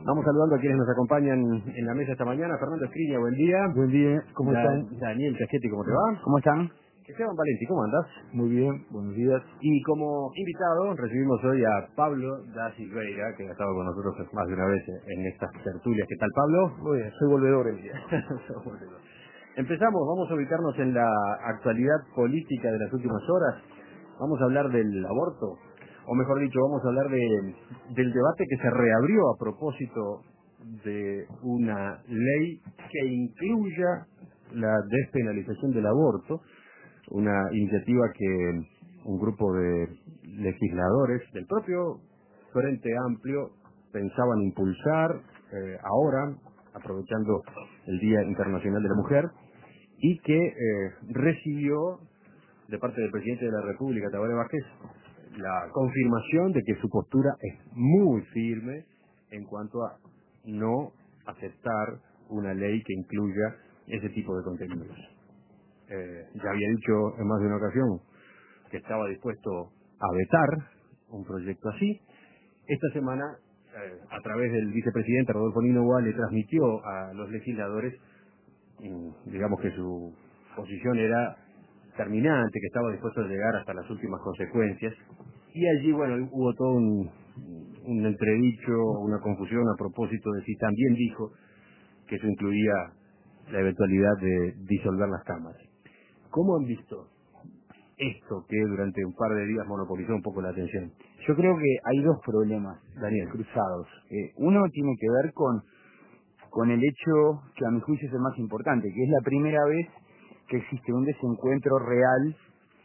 Vamos saludando a quienes nos acompañan en la mesa esta mañana. Fernando Escriña, buen día. Buen día, ¿cómo están? Daniel Casquetti, ¿cómo te va? ¿Cómo están? Esteban Valenti, ¿cómo andas? Muy bien, buenos días. Y como invitado recibimos hoy a Pablo da Silveira, que ha estado con nosotros más de una vez en estas tertulias. ¿Qué tal, Pablo? Muy bien, soy volvedor el día. Empezamos, vamos a ubicarnos en la actualidad política de las últimas horas. Vamos a hablar del aborto, o mejor dicho, vamos a hablar del debate que se reabrió a propósito de una ley que incluya la despenalización del aborto, una iniciativa que un grupo de legisladores del propio Frente Amplio pensaban impulsar ahora, aprovechando el Día Internacional de la Mujer, y que recibió de parte del presidente de la República, Tabaré Vázquez, la confirmación de que su postura es muy firme en cuanto a no aceptar una ley que incluya ese tipo de contenidos. Ya había dicho en más de una ocasión que estaba dispuesto a vetar un proyecto así. Esta semana, a través del vicepresidente Rodolfo Nino le transmitió a los legisladores, digamos que su posición era terminante, que estaba dispuesto a llegar hasta las últimas consecuencias, y allí, bueno, hubo todo un entredicho, una confusión a propósito de si también dijo que eso incluía la eventualidad de disolver las cámaras. ¿Cómo han visto esto que durante un par de días monopolizó un poco la atención? Yo creo que hay dos problemas, Daniel, cruzados. Uno tiene que ver con el hecho que a mi juicio es el más importante, que es la primera vez que existe un desencuentro real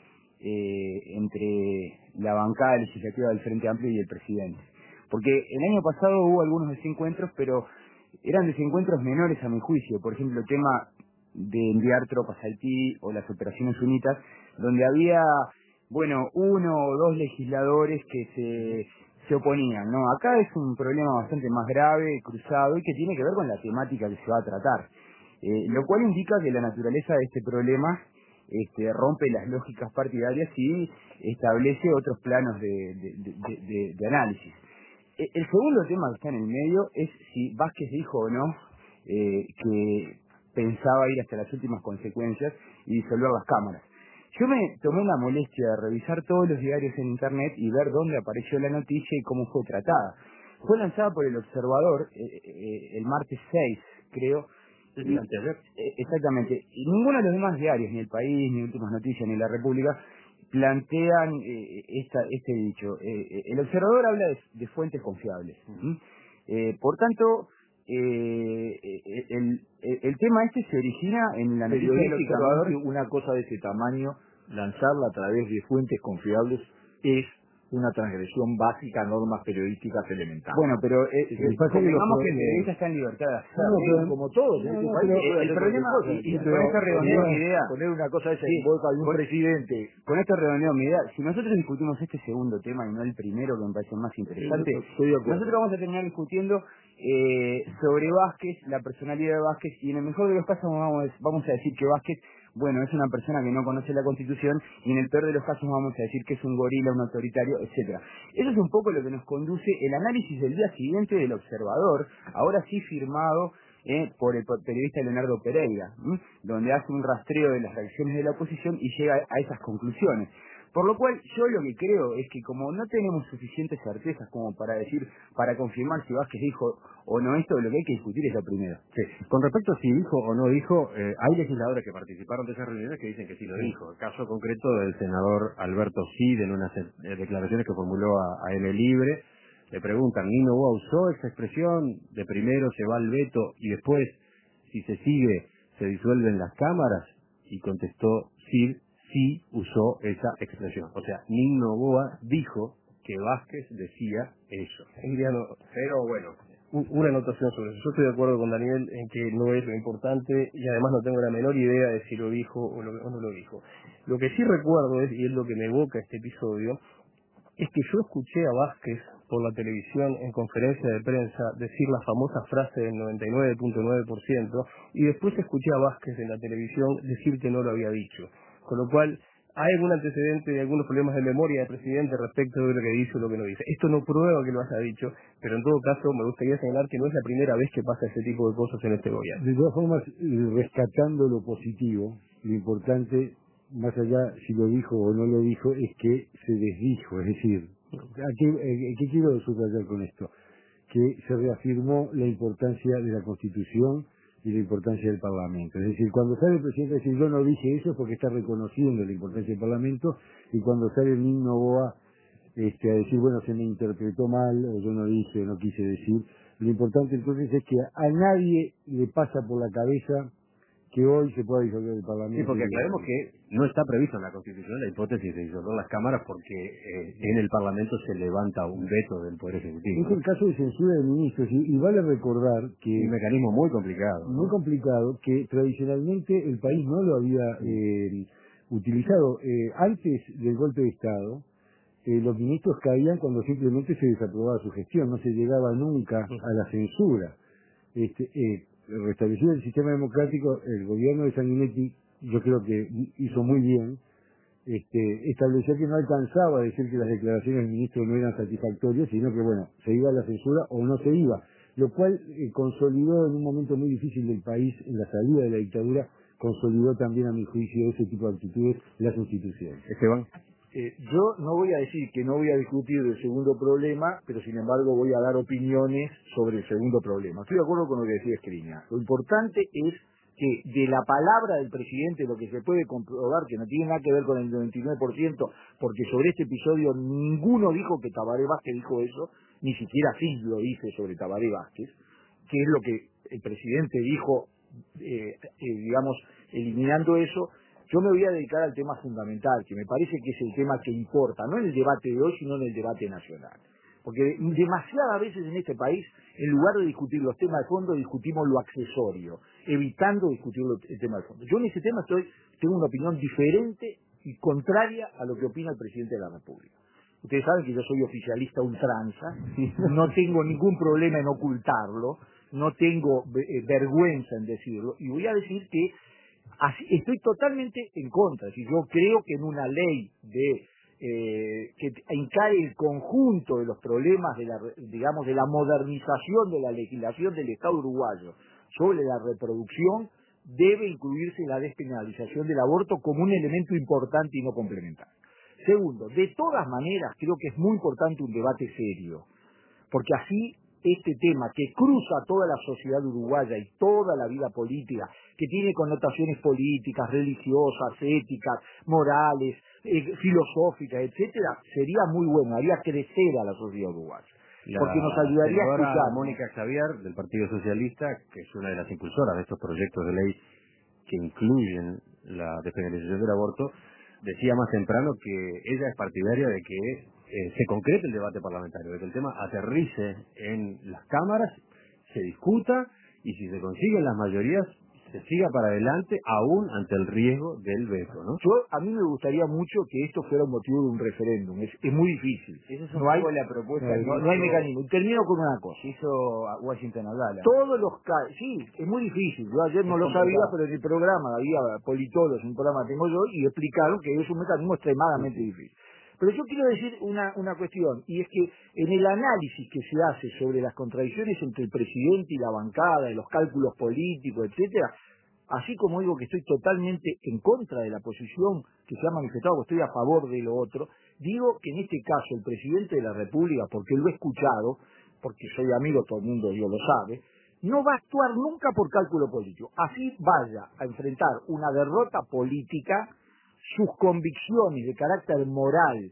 entre la bancada legislativa del Frente Amplio y el presidente. Porque el año pasado hubo algunos desencuentros, pero eran desencuentros menores a mi juicio. Por ejemplo, el tema de enviar tropas a Haití o las operaciones UNITAS, donde había, bueno, uno o dos legisladores que se oponían, ¿no? Acá es un problema bastante más grave, cruzado, y que tiene que ver con la temática que se va a tratar. Lo cual indica que la naturaleza de este problema rompe las lógicas partidarias y establece otros planos de análisis. El segundo tema que está en el medio es si Vázquez dijo o no que pensaba ir hasta las últimas consecuencias y disolver las cámaras. Yo me tomé la molestia de revisar todos los diarios en internet y ver dónde apareció la noticia y cómo fue tratada. Fue lanzada por El Observador el martes 6, creo. Exactamente. Y ninguno de los demás diarios, ni El País, ni Últimas Noticias, ni La República, plantean este dicho. El Observador habla de fuentes confiables. Por tanto, el tema este se origina en la noticia del Observador. Una cosa de ese tamaño, lanzarla a través de fuentes confiables, es una transgresión básica a normas periodísticas elementales. Bueno, pero convengamos que el periodista está en libertad de hacerlo. Como todos en este país. El problema, y con esto redondeo mi idea. Poner una cosa de esa en boca de un presidente. Con esto redondeo mi idea. Si nosotros discutimos este segundo tema y no el primero, que me parece más interesante, nosotros vamos a terminar discutiendo sobre Vázquez, la personalidad de Vázquez, y en el mejor de los casos vamos a decir que Vázquez, bueno, es una persona que no conoce la Constitución, y en el peor de los casos vamos a decir que es un gorila, un autoritario, etcétera. Eso es un poco lo que nos conduce el análisis del día siguiente del Observador, ahora sí firmado por el periodista Leonardo Pereira, donde hace un rastreo de las reacciones de la oposición y llega a esas conclusiones. Por lo cual, yo lo que creo es que como no tenemos suficientes certezas como para confirmar si Vázquez dijo o no esto, lo que hay que discutir es lo primero. Sí. Con respecto a si dijo o no dijo, hay legisladores que participaron de esas reuniones que dicen que sí lo dijo. El caso concreto del senador Alberto Cid, en unas declaraciones que formuló a M Libre, le preguntan, ¿Nino Boa usó esa expresión de primero se va al veto y después, si se sigue, se disuelven las cámaras? Y contestó Cid, sí usó esa expresión. O sea, Nino Boa dijo que Vázquez decía eso. Emiliano, pero bueno, una anotación sobre eso. Yo estoy de acuerdo con Daniel en que no es lo importante y además no tengo la menor idea de si lo dijo o no lo dijo. Lo que sí recuerdo es, y es lo que me evoca este episodio, es que yo escuché a Vázquez por la televisión en conferencia de prensa decir la famosa frase del 99.9% y después escuché a Vázquez en la televisión decir que no lo había dicho. Con lo cual, hay algún antecedente de algunos problemas de memoria del presidente respecto de lo que dice o lo que no dice. Esto no prueba que lo haya dicho, pero en todo caso me gustaría señalar que no es la primera vez que pasa ese tipo de cosas en este gobierno. De todas formas, rescatando lo positivo, lo importante, más allá si lo dijo o no lo dijo, es que se desdijo, es decir, ¿qué quiero subrayar con esto? Que se reafirmó la importancia de la Constitución y la importancia del Parlamento. Es decir, cuando sale el presidente a decir yo no dije eso es porque está reconociendo la importancia del Parlamento, y cuando sale el mismo Boa a decir, bueno, se me interpretó mal, o yo no dije, o no quise decir, lo importante entonces es que a nadie le pasa por la cabeza que hoy se pueda disolver el Parlamento. Sí, porque aclaremos que no está previsto en la Constitución la hipótesis de disolver las cámaras porque en el Parlamento se levanta un veto del Poder Ejecutivo. Es el caso de censura de ministros, y vale recordar que... Un mecanismo muy complicado. Muy complicado, que tradicionalmente el país no lo había utilizado. Antes del golpe de Estado, los ministros caían cuando simplemente se desaprobaba su gestión, no se llegaba nunca a la censura. Restablecido el sistema democrático, el gobierno de Sanguinetti, yo creo que hizo muy bien, estableció que no alcanzaba a decir que las declaraciones del ministro no eran satisfactorias, sino que, bueno, se iba a la censura o no se iba, lo cual consolidó en un momento muy difícil del país, en la salida de la dictadura, consolidó también, a mi juicio, ese tipo de actitudes las instituciones. Esteban. Yo no voy a decir que no voy a discutir del segundo problema, pero sin embargo voy a dar opiniones sobre el segundo problema. Estoy de acuerdo con lo que decía Escriña. Lo importante es que de la palabra del presidente lo que se puede comprobar, que no tiene nada que ver con el 99%, porque sobre este episodio ninguno dijo que Tabaré Vázquez dijo eso, ni siquiera Cis lo dice sobre Tabaré Vázquez, que es lo que el presidente dijo, digamos, eliminando eso. Yo me voy a dedicar al tema fundamental, que me parece que es el tema que importa, no en el debate de hoy, sino en el debate nacional. Porque demasiadas veces en este país, en lugar de discutir los temas de fondo, discutimos lo accesorio, evitando discutir el tema de fondo. Yo en ese tema tengo una opinión diferente y contraria a lo que opina el presidente de la República. Ustedes saben que yo soy oficialista ultranza, no tengo ningún problema en ocultarlo, no tengo vergüenza en decirlo, y voy a decir que estoy totalmente en contra. Si yo creo que en una ley que encare el conjunto de los problemas de la modernización de la legislación del Estado uruguayo sobre la reproducción, debe incluirse la despenalización del aborto como un elemento importante y no complementario. Segundo, de todas maneras creo que es muy importante un debate serio, porque así este tema que cruza toda la sociedad uruguaya y toda la vida política, que tiene connotaciones políticas, religiosas, éticas, morales, filosóficas, etcétera, sería muy bueno, haría crecer a la sociedad uruguaya. Porque nos ayudaría a escuchar. Mónica Xavier, del Partido Socialista, que es una de las impulsoras de estos proyectos de ley que incluyen la despenalización del aborto, decía más temprano que ella es partidaria de que se concrete el debate parlamentario, de que el tema aterrice en las cámaras, se discuta y si se consiguen las mayorías se siga para adelante aún ante el riesgo del veto, ¿no? A mí me gustaría mucho que esto fuera un motivo de un referéndum, es muy difícil. Esa es no hay la propuesta no hay mecanismo. Termino con una cosa. Hizo Washington Abdala. Todos los casos, sí, es muy difícil. Yo ayer no lo sabía, pero en el programa había politólogos, un programa que tengo yo, y explicaron que es un mecanismo extremadamente difícil. Pero yo quiero decir una cuestión, y es que en el análisis que se hace sobre las contradicciones entre el presidente y la bancada, y los cálculos políticos, etcétera, así como digo que estoy totalmente en contra de la posición que se ha manifestado, que estoy a favor de lo otro, digo que en este caso el presidente de la República, porque lo he escuchado, porque soy amigo, todo el mundo lo sabe, no va a actuar nunca por cálculo político. Así vaya a enfrentar una derrota política, sus convicciones de carácter moral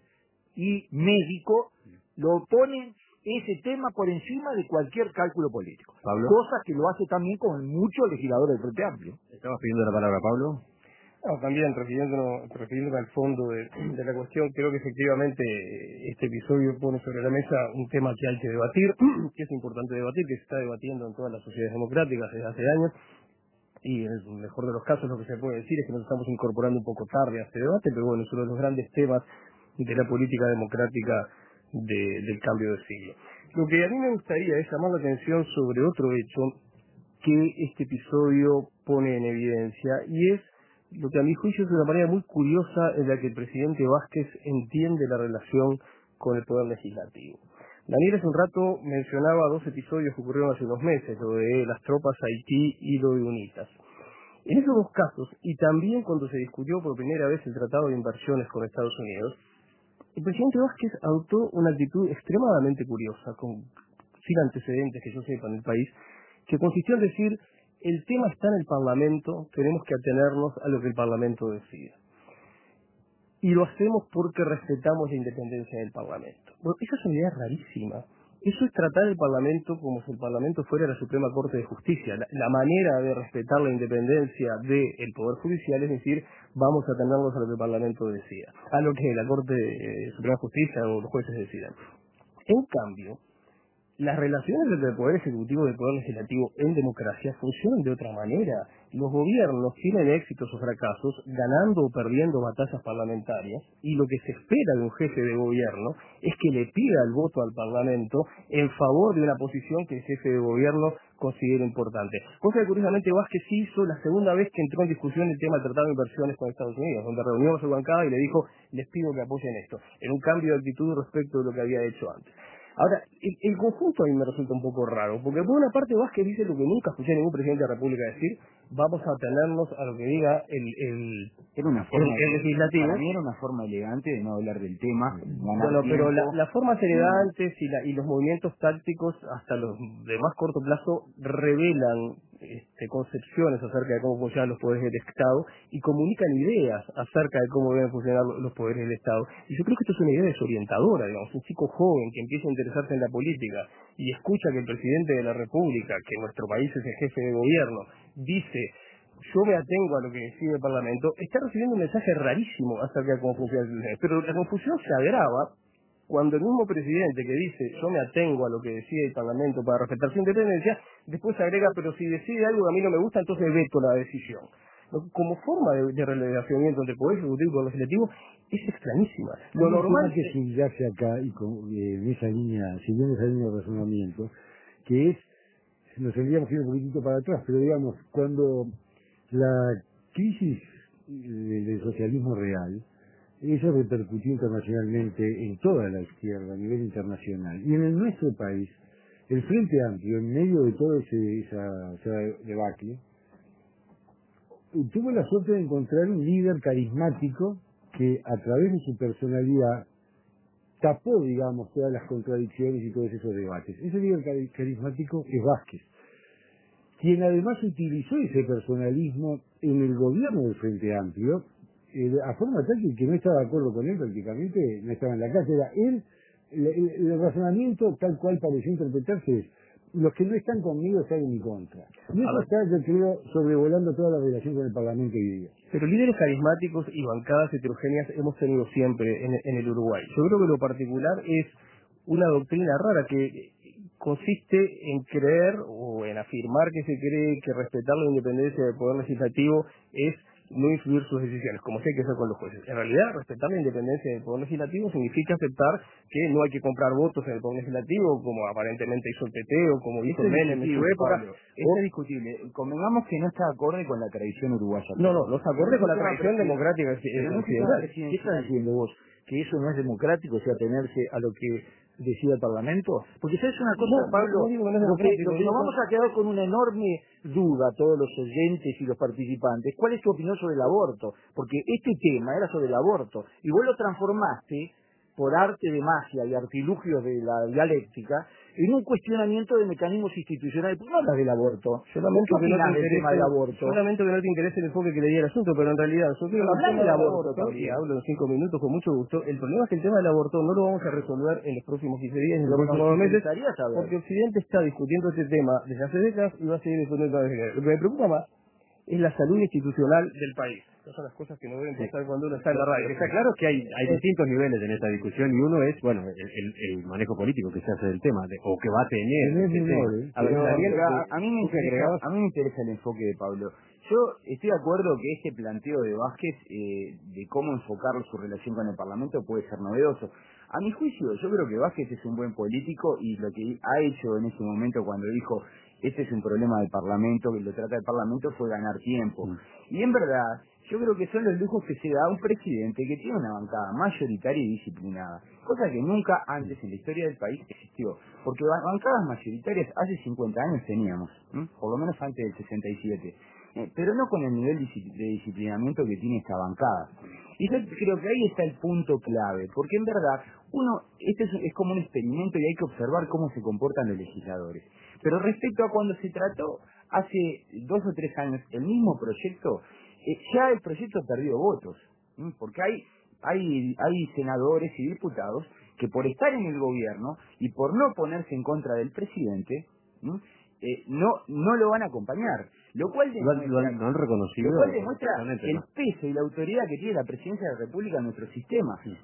y médico lo ponen ese tema por encima de cualquier cálculo político. Pablo. Cosa que lo hace también con muchos legisladores del Frente Amplio. ¿Estabas pidiendo la palabra, Pablo? No, también refiriéndome al fondo de la cuestión, creo que efectivamente este episodio pone sobre la mesa un tema que hay que debatir, que es importante debatir, que se está debatiendo en todas las sociedades democráticas desde hace años, y en el mejor de los casos lo que se puede decir es que nos estamos incorporando un poco tarde a este debate, pero bueno, es uno de los grandes temas de la política democrática del cambio de siglo. Lo que a mí me gustaría es llamar la atención sobre otro hecho que este episodio pone en evidencia, y es lo que a mi juicio es una manera muy curiosa en la que el presidente Vázquez entiende la relación con el Poder Legislativo. Daniel hace un rato mencionaba dos episodios que ocurrieron hace unos meses, lo de las tropas Haití y lo de UNITAS. En esos dos casos, y también cuando se discutió por primera vez el Tratado de Inversiones con Estados Unidos, el presidente Vázquez adoptó una actitud extremadamente curiosa, sin antecedentes que yo sepa en el país, que consistió en decir, el tema está en el Parlamento, tenemos que atenernos a lo que el Parlamento decida. Y lo hacemos porque respetamos la independencia del Parlamento. Bueno, esa es una idea rarísima. Eso es tratar el Parlamento como si el Parlamento fuera la Suprema Corte de Justicia. La manera de respetar la independencia del Poder Judicial es decir, vamos a atenernos a lo que el Parlamento decida, a lo que la Corte Suprema de Justicia o los jueces decidan. En cambio, las relaciones entre el Poder Ejecutivo y el Poder Legislativo en democracia funcionan de otra manera. Los gobiernos tienen éxitos o fracasos ganando o perdiendo batallas parlamentarias y lo que se espera de un jefe de gobierno es que le pida el voto al Parlamento en favor de una posición que el jefe de gobierno considera importante. Cosa que curiosamente Vázquez hizo la segunda vez que entró en discusión el tema del Tratado de Inversiones con Estados Unidos, donde reunió a su bancada y le dijo, les pido que apoyen esto, en un cambio de actitud respecto de lo que había hecho antes. Ahora, el conjunto a mí me resulta un poco raro, porque por una parte Vázquez dice lo que nunca escuché a ningún presidente de la República decir, vamos a atenernos a lo que diga Era una forma el legislativo. Para mí era una forma elegante de no hablar del tema. Bueno, pero la forma elegantes y los movimientos tácticos, hasta los de más corto plazo, revelan concepciones acerca de cómo funcionan los poderes del Estado y comunican ideas acerca de cómo deben funcionar los poderes del Estado. Y yo creo que esto es una idea desorientadora, digamos, un chico joven que empieza a interesarse en la política y escucha que el presidente de la República, que nuestro país es el jefe de gobierno, dice, yo me atengo a lo que decide el Parlamento, está recibiendo un mensaje rarísimo acerca de cómo funciona el sistema. Pero la confusión se agrava cuando el mismo presidente que dice yo me atengo a lo que decide el Parlamento para respetar su independencia, después agrega, pero si decide algo que a mí no me gusta, entonces veto la decisión. Como forma de relacionamiento entre el Poder Ejecutivo y el Poder Legislativo es extrañísima. Lo normal que subyace acá, y en esa línea, siguiendo esa línea de razonamiento, que es, nos tendríamos que ir un poquitito para atrás, pero digamos, cuando la crisis del socialismo real, eso repercutió internacionalmente en toda la izquierda a nivel internacional. Y en el nuestro país, el Frente Amplio, en medio de todo esa debacle, tuvo la suerte de encontrar un líder carismático que a través de su personalidad tapó, digamos, todas las contradicciones y todos esos debates. Ese líder carismático es Vázquez, quien además utilizó ese personalismo en el gobierno del Frente Amplio, a forma tal que el que no estaba de acuerdo con él prácticamente no estaba en la casa. Era él, el razonamiento tal cual pareció interpretarse es, los que no están conmigo están en mi contra. Y eso está, yo creo, sobrevolando toda la relación con el Parlamento hoy día. Pero líderes carismáticos y bancadas heterogéneas hemos tenido siempre en el Uruguay. Yo creo que lo particular es una doctrina rara que consiste en creer o en afirmar que se cree que respetar la independencia del Poder Legislativo es no influir sus decisiones, como se hay que hacer con los jueces. En realidad, respetar la independencia del Poder Legislativo significa aceptar que no hay que comprar votos en el Poder Legislativo, como aparentemente hizo el PT o como hizo Menem en su época. Eso es discutible. Convengamos que no está acorde con la tradición uruguaya. No está acorde con la tradición democrática occidental. ¿Qué estás diciendo vos? ¿Que eso no es democrático, o sea, atenerse a lo que decida el Parlamento? Porque sabes una cosa, Pablo, lo que nos vamos a quedar con una enorme duda, todos los oyentes y los participantes, ¿cuál es tu opinión sobre el aborto? Porque este tema era sobre el aborto, y vos lo transformaste, por arte de magia y artilugios de la dialéctica, en un cuestionamiento de mecanismos institucionales. ¿Por qué no hablas del aborto? Solamente que no te interese el enfoque que le di al asunto, pero en realidad nosotros hablamos del aborto, y hablo en 5 minutos con mucho gusto. El problema es que el tema del aborto no lo vamos a resolver en los próximos 15 días, ni en los próximos meses, porque Occidente está discutiendo este tema desde hace décadas y va a seguir discutiendo desde décadas. Lo que me preocupa más es la salud institucional del país. Esas son las cosas que no deben pasar cuando uno está en la radio. Está claro que hay distintos niveles en esta discusión y uno es, bueno, el manejo político que se hace del tema, o que va a tener. A ver, Daniel, a mí me interesa el enfoque de Pablo. Yo estoy de acuerdo que este planteo de Vázquez de cómo enfocar su relación con el Parlamento puede ser novedoso. A mi juicio, yo creo que Vázquez es un buen político y lo que ha hecho en ese momento cuando dijo este es un problema del Parlamento, que lo trata del Parlamento, fue ganar tiempo. Y en verdad, Yo creo que son los lujos que se da un presidente que tiene una bancada mayoritaria y disciplinada, cosa que nunca antes en la historia del país existió, porque bancadas mayoritarias hace 50 años teníamos, por lo menos antes del 67, pero no con el nivel de disciplinamiento que tiene esta bancada. Y yo creo que ahí está el punto clave, porque en verdad, este es como un experimento y hay que observar cómo se comportan los legisladores. Pero respecto a cuando se trató hace 2 o 3 años el mismo proyecto, ya el proyecto perdió votos, porque hay senadores y diputados que por estar en el gobierno y por no ponerse en contra del presidente, no lo van a acompañar, lo cual demuestra, lo han reconocido, el peso y la autoridad que tiene la presidencia de la República en nuestro sistema. Sí.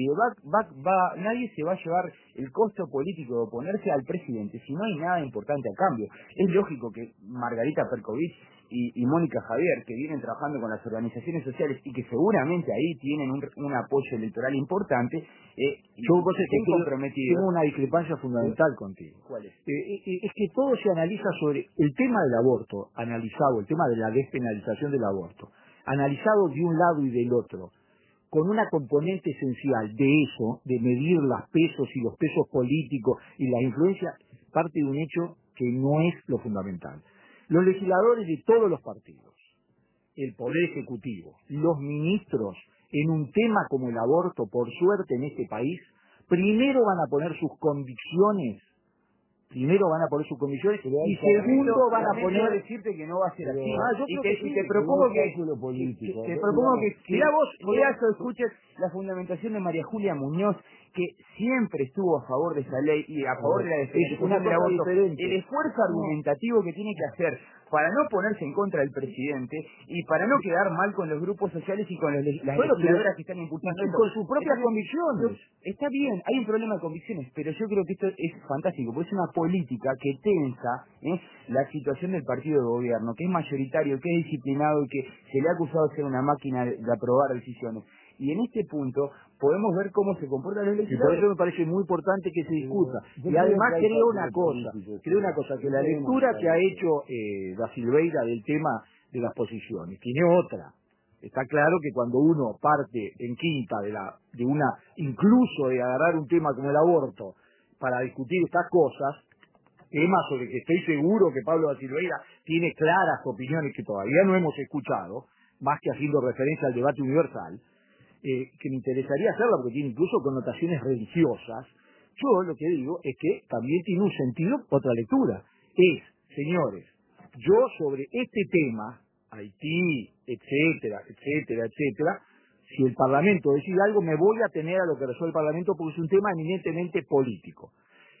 Nadie se va a llevar el costo político de oponerse al presidente si no hay nada importante a cambio. Es lógico que Margarita Perkovich y Mónica Javier, que vienen trabajando con las organizaciones sociales y que seguramente ahí tienen un apoyo electoral importante, yo estén comprometidos. Tengo una discrepancia fundamental contigo. ¿Cuál es? Es que todo se analiza sobre el tema del aborto, analizado, el tema de la despenalización del aborto, analizado de un lado y del otro, con una componente esencial de eso, de medir los pesos y los pesos políticos y la influencia, parte de un hecho que no es lo fundamental. Los legisladores de todos los partidos, el Poder Ejecutivo, los ministros, en un tema como el aborto, por suerte en este país, primero van a poner sus convicciones, y segundo van a poner... decirte que no va a ser así. yo creo que sí. Te propongo que Mira vos, escuches la fundamentación de María Julia Muñoz, que siempre estuvo a favor de esa ley y a favor de la defensa del aborto. El esfuerzo argumentativo que tiene que hacer para no ponerse en contra del presidente y para no quedar mal con los grupos sociales y con las legisladoras que están impulsando esto. Con sus propias convicciones. Está bien, hay un problema de convicciones, pero yo creo que esto es fantástico, porque es una política que tensa la situación del partido de gobierno, que es mayoritario, que es disciplinado y que se le ha acusado de ser una máquina de aprobar decisiones. Y en este punto podemos ver cómo se comportan los legisladores. Y por eso me parece muy importante que se discuta. Y además creo una cosa, que la lectura que ha hecho Da Silveira del tema de las posiciones tiene otra. Está claro que cuando uno parte en quinta incluso de agarrar un tema como el aborto para discutir estas cosas, temas sobre que estoy seguro que Pablo Da Silveira tiene claras opiniones que todavía no hemos escuchado, más que haciendo referencia al debate universal, que me interesaría hacerla porque tiene incluso connotaciones religiosas. Yo lo que digo es que también tiene un sentido otra lectura. Señores, yo sobre este tema, Haití, etcétera, si el Parlamento decide algo, me voy a tener a lo que resuelve el Parlamento porque es un tema eminentemente político.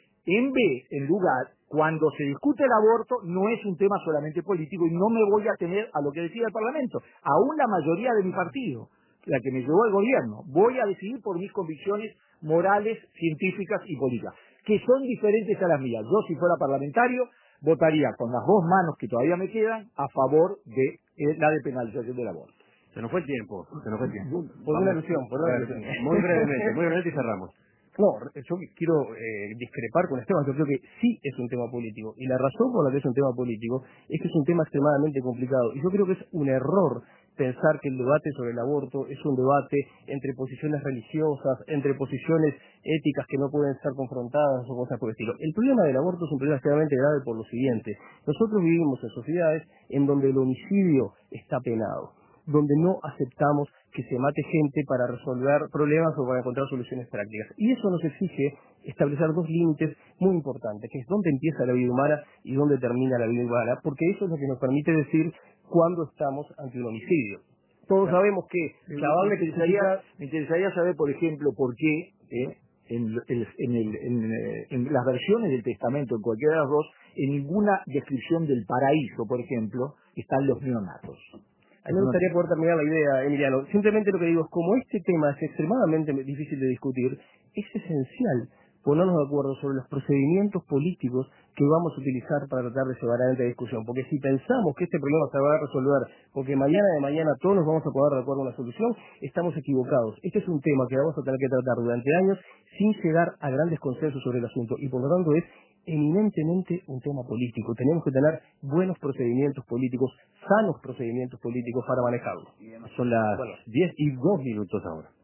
En lugar, cuando se discute el aborto, no es un tema solamente político y no me voy a tener a lo que decida el Parlamento. Aún la mayoría de mi partido, la que me llevó al gobierno, voy a decidir por mis convicciones morales, científicas y políticas, que son diferentes a las mías. Yo, si fuera parlamentario, votaría con las 2 manos que todavía me quedan a favor de la despenalización del aborto. Se nos fue el tiempo. Por una alusión. Muy brevemente y cerramos. No, yo quiero discrepar con Esteban, yo creo que sí es un tema político, y la razón por la que es un tema político es que es un tema extremadamente complicado, y yo creo que es un error pensar que el debate sobre el aborto es un debate entre posiciones religiosas, entre posiciones éticas que no pueden ser confrontadas o cosas por el estilo. El problema del aborto es un problema extremadamente grave por lo siguiente: nosotros vivimos en sociedades en donde el homicidio está penado, donde no aceptamos que se mate gente para resolver problemas o para encontrar soluciones prácticas. Y eso nos exige establecer 2 límites muy importantes, que es dónde empieza la vida humana y dónde termina la vida humana, porque eso es lo que nos permite decir cuándo estamos ante un homicidio. Todos sabemos que me interesaría saber, por ejemplo, por qué en las versiones del Testamento, en cualquiera de las dos, en ninguna descripción del paraíso, por ejemplo, están los neonatos. A mí me gustaría poder terminar la idea, Emiliano. Simplemente lo que digo es, como este tema es extremadamente difícil de discutir, es esencial ponernos de acuerdo sobre los procedimientos políticos que vamos a utilizar para tratar de llevar adelante la discusión. Porque si pensamos que este problema se va a resolver porque mañana de mañana todos nos vamos a poner de acuerdo en una solución, estamos equivocados. Este es un tema que vamos a tener que tratar durante años sin llegar a grandes consensos sobre el asunto, y por lo tanto es eminentemente un tema político. Tenemos que tener buenos procedimientos políticos, sanos procedimientos políticos para manejarlo. Son las 10:02 ahora.